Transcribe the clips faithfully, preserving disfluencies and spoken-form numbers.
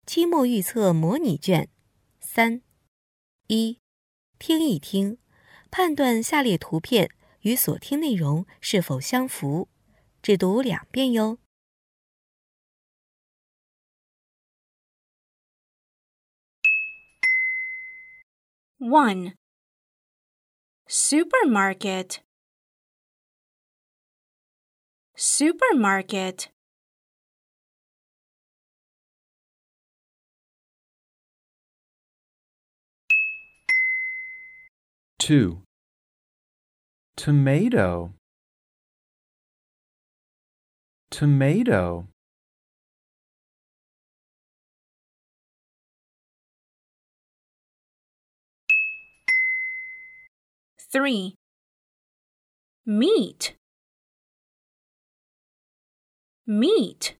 期末预测模拟卷三。一、听一听，判断下列图片与所听内容是否相符，只读两遍哟。 one. Supermarket. Supermarket. two. Tomato. Tomato. three. Meat. Meat.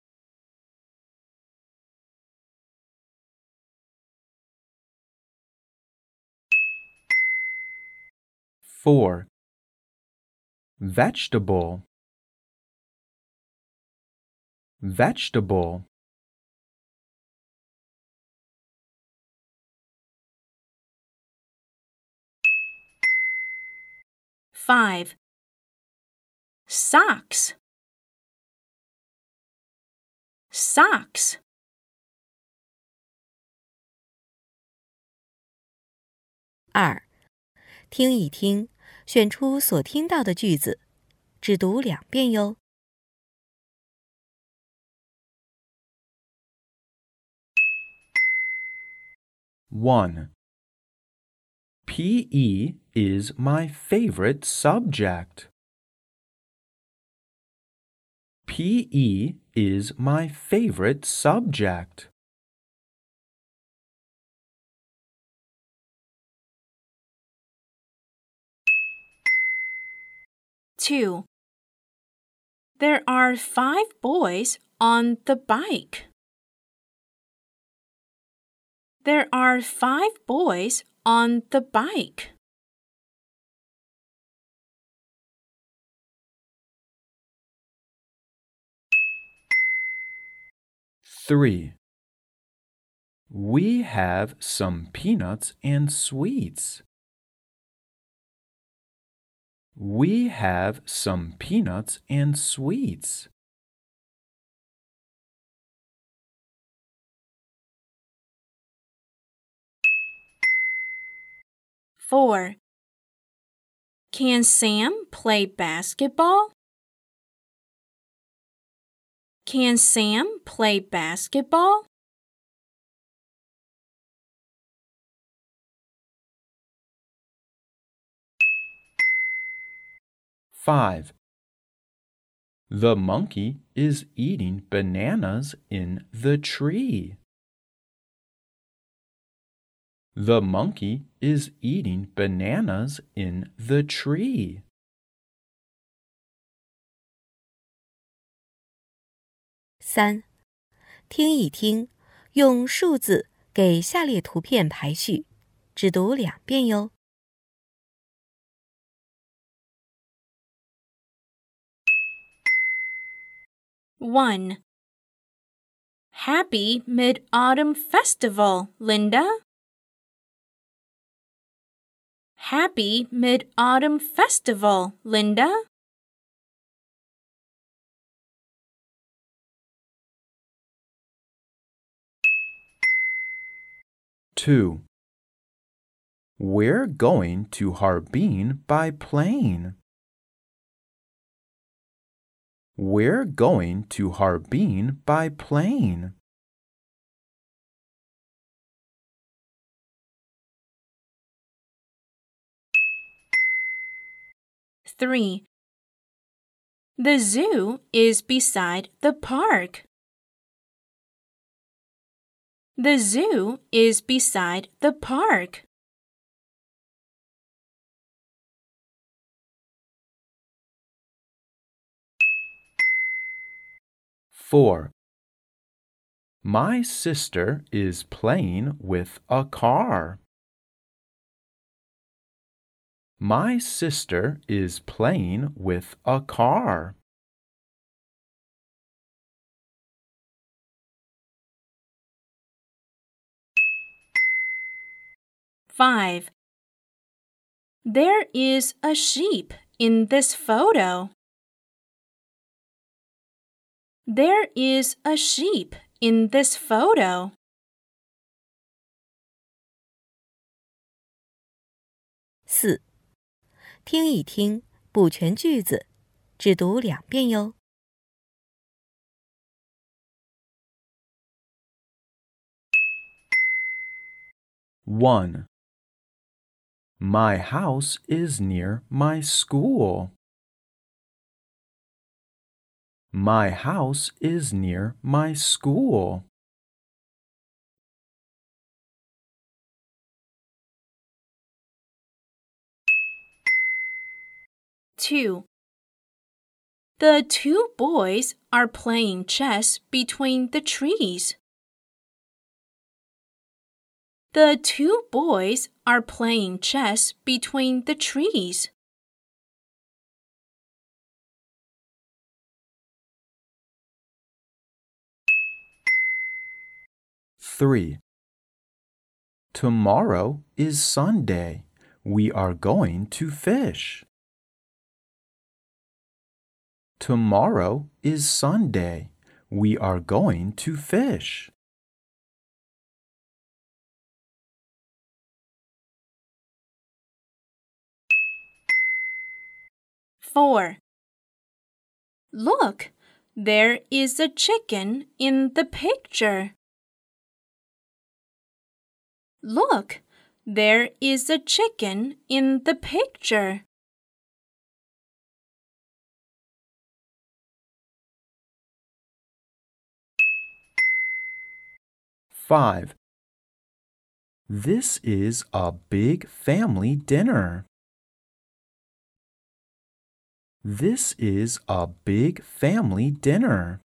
four. Vegetable. Vegetable. five. Socks. Socks. 二、听一听，选出所听到的句子，只读两遍哟。 one. P E is my favorite subject. P E is my favorite subject. two. There are five boys on the bike. There are five boys on the bike. three. We have some peanuts and sweets. We have some peanuts and sweets. four. Can Sam play basketball? Can Sam play basketball? five. The monkey is eating bananas in the tree. The monkey is eating bananas in the tree. 三、听一听，用数字给下列图片排序，只读两遍哟。 one. Happy Mid-Autumn Festival, Linda. Happy Mid-Autumn Festival, Linda. two. We're going to Harbin by plane. We're going to Harbin by plane. three. The zoo is beside the park. The zoo is beside the park. four. My sister is playing with a car. My sister is playing with a car. five. There is a sheep in this photo. There is a sheep in this photo. 四，听一听，补全句子，只读两遍哟。 one. My house is near my school. My house is near my school. two. The two boys are playing chess between the trees. The two boys are playing chess between the trees. three. Tomorrow is Sunday. We are going to fish. Tomorrow is Sunday. We are going to fish. four. Look, there is a chicken in the picture. Look, there is a chicken in the picture. five. This is a big family dinner. This is a big family dinner.